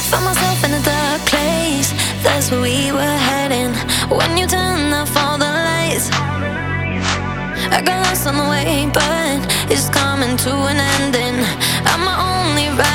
Found myself in a dark place. That's where we were heading. When you turned off all the lights, I got lost on the way, but it's coming to an ending. I'm my only ride.